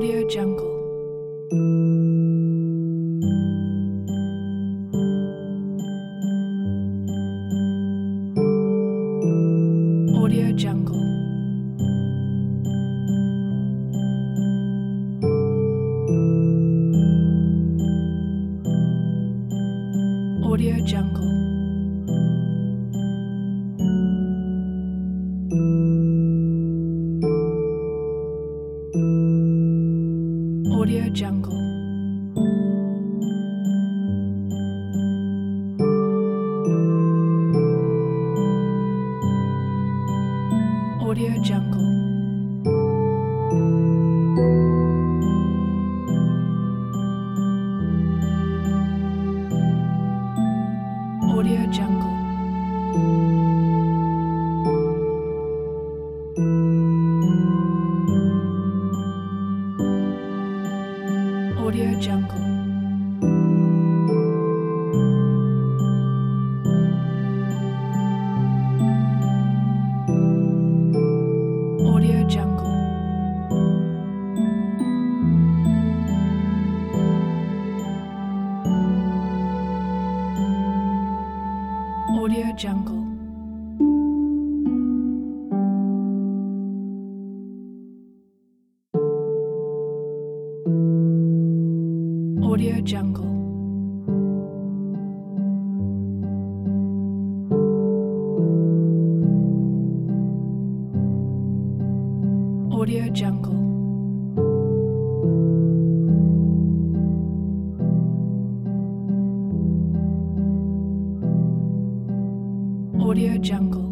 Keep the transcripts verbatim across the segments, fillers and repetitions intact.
Audio Jungle. Audio Jungle. Audio Jungle. Audio Jungle. Audio Jungle. Audio Jungle. Audio Jungle. Audio Jungle. Audio Jungle. Audio Jungle. Audio Jungle. Audio Jungle.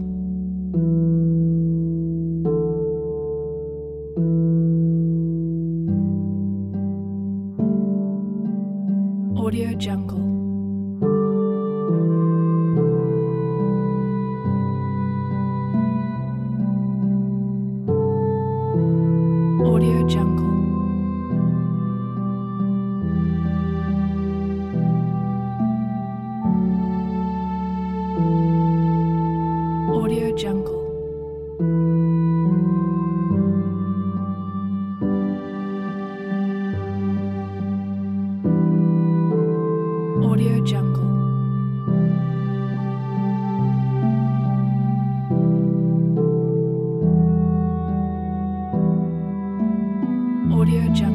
Audio Jungle. Audio Jungle. Audio Jungle. Audio Jungle. Audio Jungle.